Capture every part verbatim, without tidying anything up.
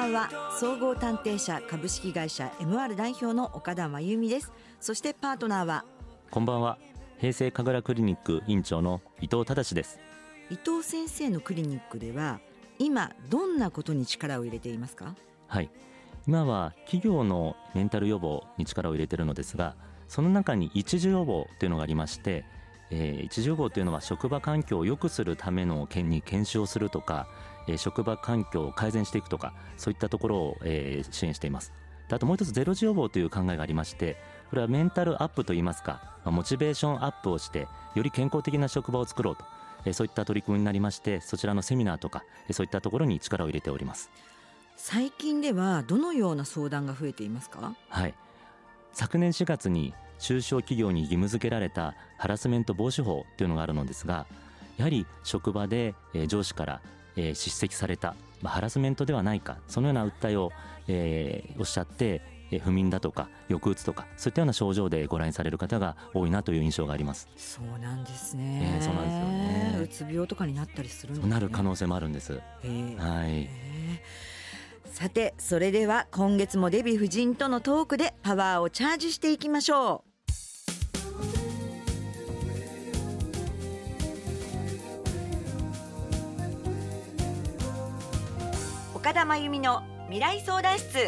んは。総合探偵社株式会社 エムアール 代表の岡田真由美です。そしてパートナーは。 こんばんは。平成神楽クリニック院長の伊藤忠です。 伊藤先生のクリニックでは今どんなことに力を入れていますか？ はい、今は企業のメンタル予防に力を入れているのですが、その中に一時予防というのがありまして、えー、一時予防というのは職場環境を良くするための件に研修をするとか、えー、職場環境を改善していくとか、そういったところを、えー、支援しています。であともう一つゼロ時予防という考えがありまして、これはメンタルアップといいますか、モチベーションアップをしてより健康的な職場を作ろうと、えー、そういった取り組みになりまして、そちらのセミナーとか、えー、そういったところに力を入れております。 最近ではどのような相談が増えていますか？ はい、昨年しがつに中小企業に義務付けられたハラスメント防止法というのがあるのですが、やはり職場で、えー、上司から、えー、叱責された、まあ、ハラスメントではないか、そのような訴えを、えー、おっしゃって、えー、不眠だとか抑うつとか、そういったような症状でご覧される方が多いなという印象があります。 そうなんですね、 えー、そうなんですよね。 うつ病とかになったりするんですね。 なる可能性もあるんです。 えーはい、 えー、さてそれでは今月もデヴィ夫人とのトークでパワーをチャージしていきましょう。岡田真由美の未来相談室。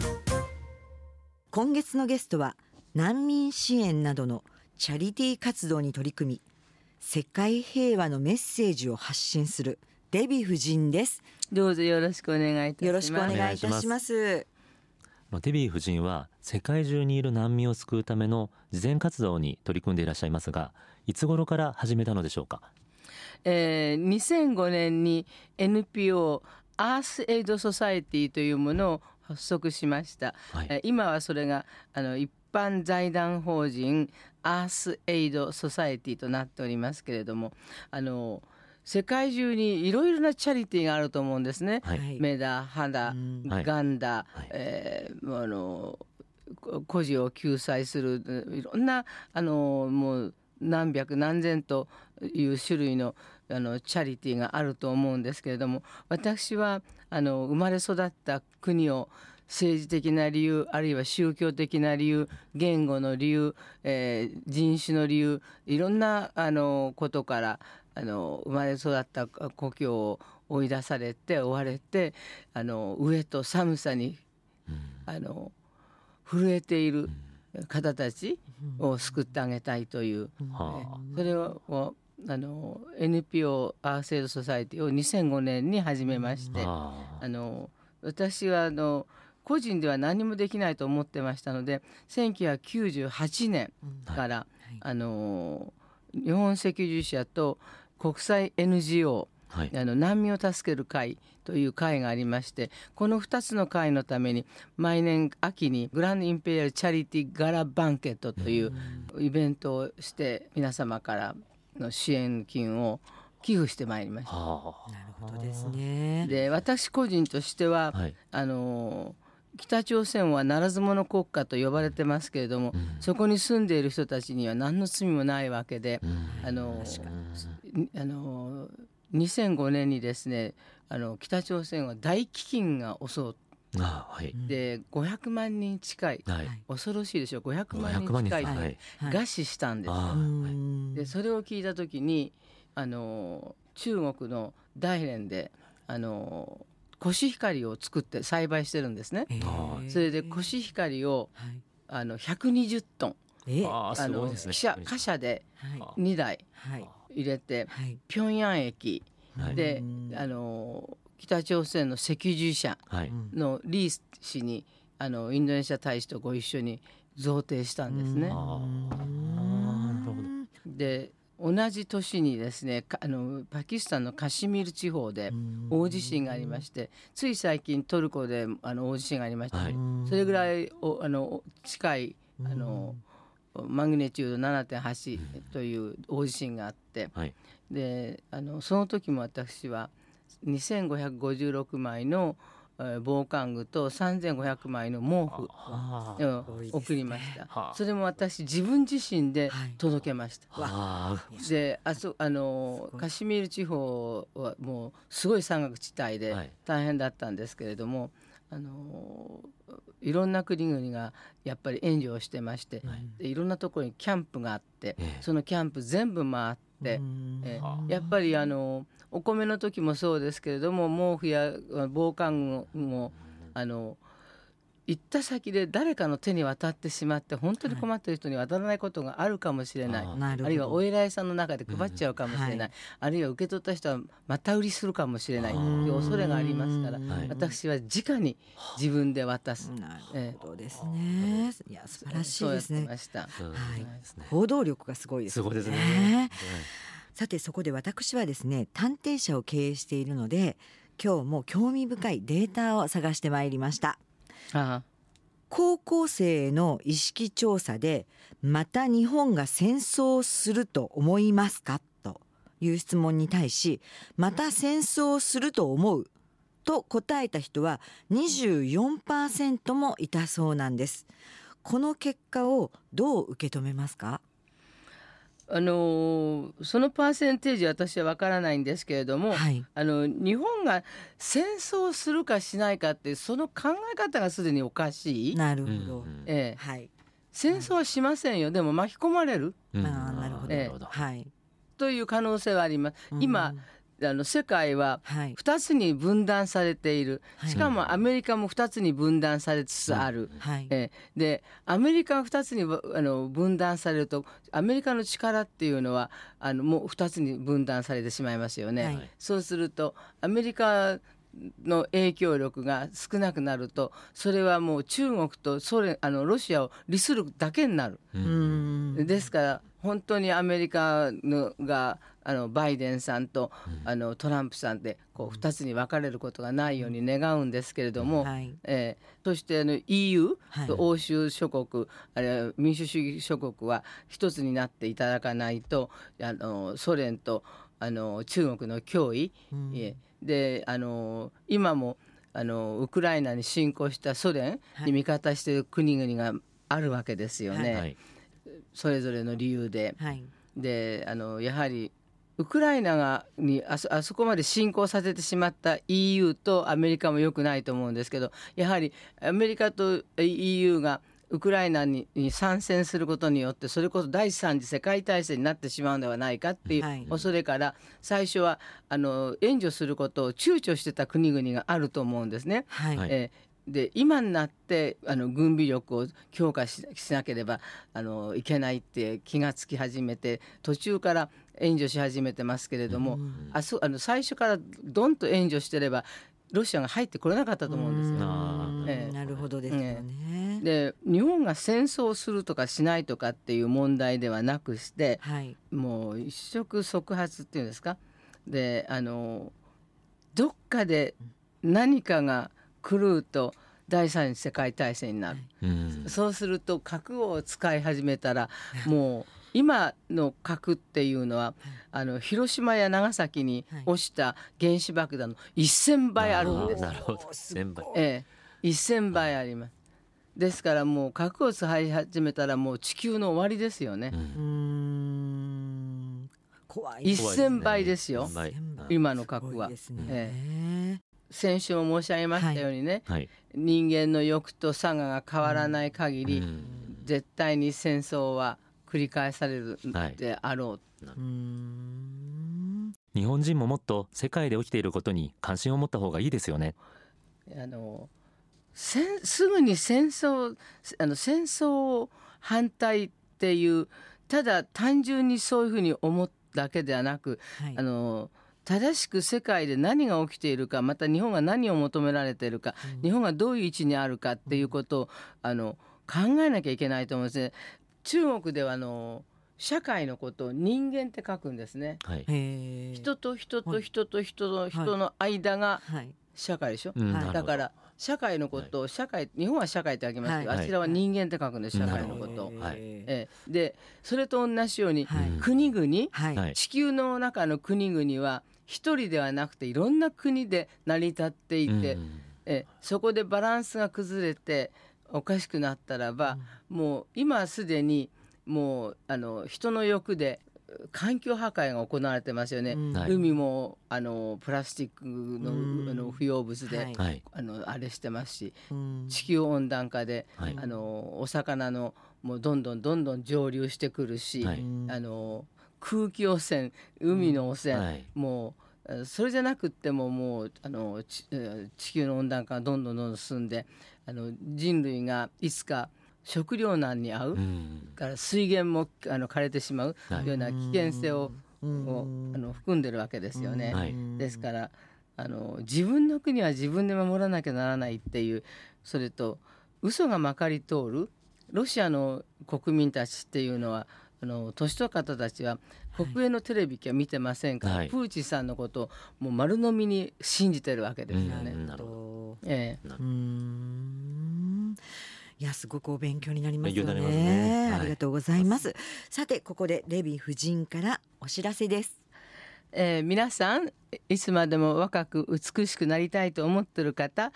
今月のゲストは難民支援などのチャリティー活動に取り組み、世界平和のメッセージを発信するデヴィ夫人です。 どうぞよろしくお願いいたします。 よろしくお願いいたします。 デヴィ夫人は世界中にいる難民を救うための慈善活動に取り組んでいらっしゃいますが、いつ頃から始めたのでしょうか？ えー、にせんごねんに エヌピーオー アースエイドソサエティというものを発足しました、はい。えー、今はそれがあの一般財団法人アースエイドソサエティとなっておりますけれども、あの世界中にいろいろなチャリティーがあると思うんですね、はい、目だ肌がんだ、はい、えー、あの孤児を救済するいろんなあのもう何百何千という種類のあのチャリティーがあると思うんですけれども、私はあの生まれ育った国を政治的な理由、あるいは宗教的な理由、言語の理由、えー、人種の理由、いろんなあのことからあの生まれ育った故郷を追い出されて追われて、あの飢えと寒さに、うん、あの震えている方たちを救ってあげたいという、うん、えそれをあの エヌピーオー アースエイドソサエティをにせんごねんに始めまして、ああの私はあの個人では何もできないと思ってましたので、せんきゅうひゃくきゅうじゅうはちねんから、うんはい、あの日本赤十字社と国際 エヌジーオー、はい、あの難民を助ける会という会がありまして、このふたつの会のために毎年秋にグランドインペリアルチャリティガラバンケットというイベントをして皆様からの支援金を寄付してまいりました。 はあ、なるほどですね。 で私個人としては、はい、あの北朝鮮はならず者国家と呼ばれてますけれども、うん、そこに住んでいる人たちには何の罪もないわけで、うん、あのあのにせんごねんにですね、あの北朝鮮は大飢饉が襲う。あ、はい、でごひゃくまんにん近い、はい、恐ろしいでしょ、ごひゃくまんにん近い、はい、餓死したんです、はい、でそれを聞いた時にあの中国の大連であのコシヒカリを作って栽培してるんですね。それでコシヒカリを、はい、あのひゃくにじゅっトン、えああすごいですね、貨車でにだい入れて、はい、平壌駅で、はい、あの北朝鮮の赤十字社のリー氏にあのインドネシア大使とご一緒に贈呈したんですね。あなるほど。で同じ年にですね、あのパキスタンのカシミール地方で大地震がありまして、つい最近トルコであの大地震がありました、はい、それぐらいおあの近いあのマグニチュード ななてんはち という大地震があって、はい、であのその時も私はにせんごひゃくごじゅうろくまいの防寒具とさんぜんごひゃくまいの毛布を送りました。それも私自分自身で届けました、はい、であそあのカシミール地方はもうすごい山岳地帯で大変だったんですけれども、はい、 あのいろんな国々がやっぱり援助をしてまして、はい、でいろんなところにキャンプがあって、ええ、そのキャンプ全部回って、ええ、やっぱりあのお米の時もそうですけれども、毛布や防寒具もあの行った先で誰かの手に渡ってしまって本当に困っている人に渡らないことがあるかもしれない、はい、あるいはお偉いさんの中で配っちゃうかもしれない、うんはい、あるいは受け取った人はまた売りするかもしれないという恐れがありますから、私は直に自分で渡す。 なるほどですね、いや素晴らしいですね。 そうやってました、はい、 行動力がすごいですね。 すごいですね。 さてそこで私はですね、探偵社を経営しているので今日も興味深いデータを探してまいりました。 ああ、 高校生への意識調査でまた日本が戦争すると思いますかという質問に対し、また戦争すると思うと答えた人は にじゅうよんパーセント もいたそうなんです。この結果をどう受け止めますか？ あのそのパーセンテージは私は分からないんですけれども、はい、あの日本が戦争するかしないかってその考え方がすでにおかしい。 なるほど、 ええ、はい、戦争はしませんよ、でも巻き込まれる、 うん、あ、なるほど、 ええ、はい、という可能性はあります。今、うんあの世界はふたつに分断されている、はい、しかもアメリカもふたつに分断されつつある、はい、えでアメリカがふたつにあの分断されるとアメリカの力っていうのはあのもうふたつに分断されてしまいますよね、はい、そうするとアメリカの影響力が少なくなるとそれはもう中国とソ連あのロシアを利するだけになる、うん、ですから本当にアメリカのがあのバイデンさんと、うん、あのトランプさんでこうふたつに分かれることがないように願うんですけれども、うんはいえー、そしてあの イーユー、はい、欧州諸国あるいは民主主義諸国は一つになっていただかないとあのソ連とあの中国の脅威、うんえー、であの今もあのウクライナに侵攻したソ連に味方している国々があるわけですよね、はい、それぞれの理由で、はい、であのやはりウクライナがに あ, そあそこまで侵攻させてしまった イーユー とアメリカも良くないと思うんですけど、やはりアメリカと イーユー がウクライナ に, に参戦することによってそれこそ第三次世界大戦になってしまうのではないかっていう恐れから、はい、最初はあの援助することを躊躇してた国々があると思うんですね、はいえー、で今になってあの軍備力を強化 し, しなければあのいけないって気がつき始めて途中から援助し始めてますけれども、うん、あそあの最初からドンと援助してればロシアが入ってこれなかったと思うんですよ。 えー、なるほどですよね、 えー、で日本が戦争をするとかしないとかっていう問題ではなくして、はい、もう一触即発っていうんですか、であのどっかで何かが狂うと第三次世界大戦になる、はい、そうすると核を使い始めたらもう今の核っていうのは、はい、あの広島や長崎に落ちた原子爆弾のせんばいあるんです。 なるほど、せんばい、 ええ、せんばいあります。ですからもう核を使い始めたらもう地球の終わりですよね、うん、うーん怖いせんばいですよ、今の核は、ねええ、先週も申し上げましたようにね、はい、人間の欲と差が変わらない限り、うん、絶対に戦争は繰り返されるであろう、はい、うーん日本人ももっと世界で起きていることに関心を持った方がいいですよね。 あのすぐに戦争あの戦争反対っていうただ単純にそういうふうに思っただけではなく、はい、あの正しく世界で何が起きているか、また日本が何を求められているか、うん、日本がどういう位置にあるかっていうことをあの考えなきゃいけないと思うんですね。中国ではあの社会のことを人間って書くんですね、はい、人と人と人と人の、はい、人の間が社会でしょ、はい、だから社会のことを社会、日本は社会って書きますけど、はい、あちらは人間って書くんです、はい、社会のことを、はいえー、でそれと同じように、はい、国々、はい、地球の中の国々は一人ではなくていろんな国で成り立っていて、うん、えそこでバランスが崩れておかしくなったらば、うん、もう今すでにもうあの人の欲で環境破壊が行われてますよね、うん、海もあのプラスチック の,、うん、あの不要物で、はい、あのあれしてますし、うん、地球温暖化で、はい、あのお魚のもうどんどんどんどん上流してくるし、はい、あの空気汚染、海の汚染、うんはい、もうそれじゃなくってももうあの地球の温暖化がどんどんどんどん進んで、あの人類がいつか食糧難に遭う、うん、から水源もあの枯れてしまうような危険性を、うん、をあの含んでるわけですよね、うん、ですからあの自分の国は自分で守らなきゃならないっていう、それと嘘がまかり通るロシアの国民たちっていうのは、あの年取った方たちは国営のテレビは見てませんから、はい、プーチンさんのことをもう丸飲みに信じてるわけですよね、うん、なるほど、ええ、うーん、 いやすごくお勉強になりますよ ね, ね、はい、ありがとうございます。さてここでデヴィ夫人からお知らせです。 えー、皆さんいつまでも若く美しくなりたいと思っている方、はい、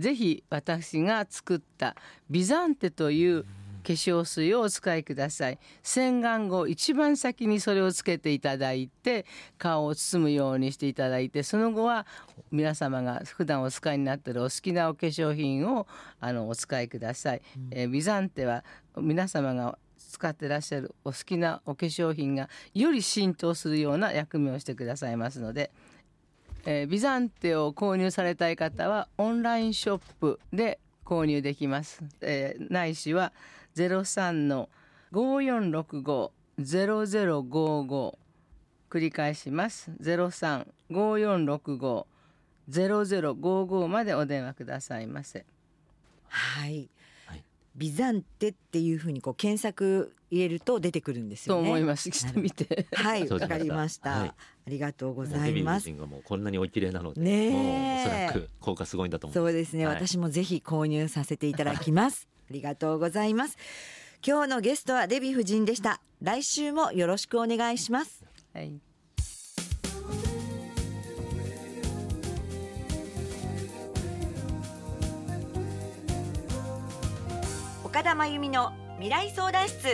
ぜひ私が作ったビザンテという化粧水をお使いください。洗顔後一番先にそれをつけていただいて、顔を包むようにしていただいて、その後は皆様が普段お使いになっているお好きなお化粧品をあのお使いください、うんえー、ビザンテは皆様が使ってらっしゃるお好きなお化粧品がより浸透するような役目をしてくださいますので、えー、ビザンテを購入されたい方はオンラインショップで購入できます、えー、ないしは ゼロさんのごよんろくご ゼロゼロごご 繰り返します。 ゼロさん ごよんろくご ゼロゼロごご までお電話くださいませ。 はい、ビザンテっていうふうにこう検索入れると出てくるんですよね。 と思います。してみて。 はい、わかりました、はい。ありがとうございます。 デヴィ夫人がもうこんなにお綺麗なので、ね、もうおそらく効果すごいんだと思います。 そうですね、はい、私もぜひ購入させていただきます。ありがとうございます。今日のゲストはデヴィ夫人でした。来週もよろしくお願いします。 はい。 岡田真由美の未来相談室。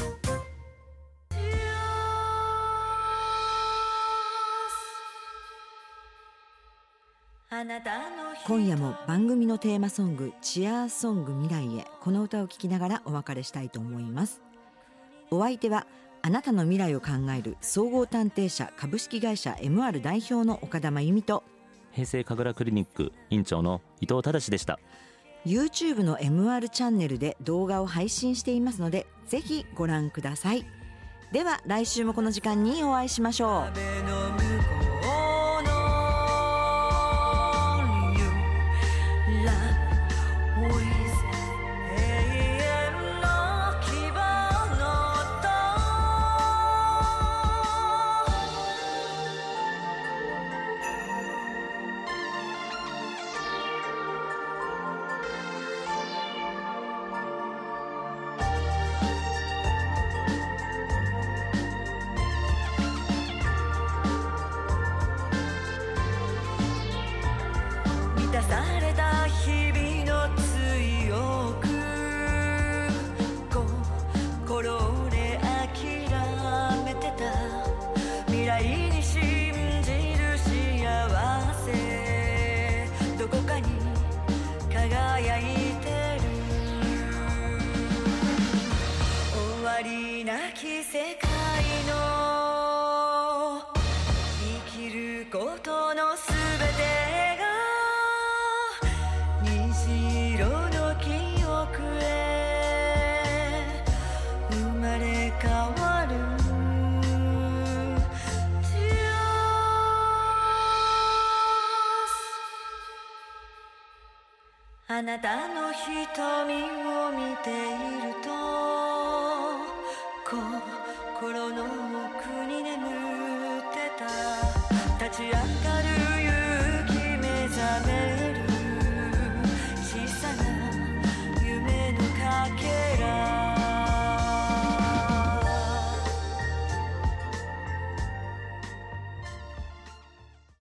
今夜も番組のテーマソングチアーソング未来へ、この歌を聴きながらお別れしたいと思います。お相手はあなたの未来を考える総合探偵社株式会社 エムアール 代表の岡田真由美と、 平成神楽クリニック院長の伊藤忠でした。 YouTube の エムアール チャンネルで動画を配信していますので、ぜひご覧ください。では来週もこの時間にお会いしましょう。なき世界の生きることのすべてが虹色の記憶へ生まれ変わる。あなたの瞳を見ていると心の奥に眠ってた立ち上がる